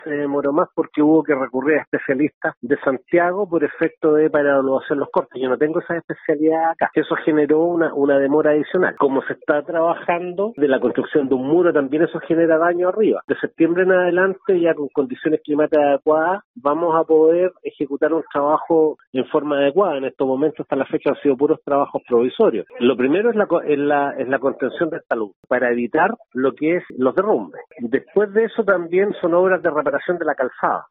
Se demoró más porque hubo que recurrir a especialistas de Santiago por efecto de para hacer los cortes. Yo no tengo esa especialidad acá. Eso generó una demora adicional. Como se está trabajando de la construcción de un muro, también eso genera daño arriba. De septiembre en adelante, ya con condiciones climáticas adecuadas, vamos a poder ejecutar un trabajo en forma adecuada. En estos momentos, hasta la fecha, han sido puros trabajos provisorios. Lo primero es la contención del talud, para evitar lo que es los derrumbes. Después de eso también son obras de reparación de la calzada.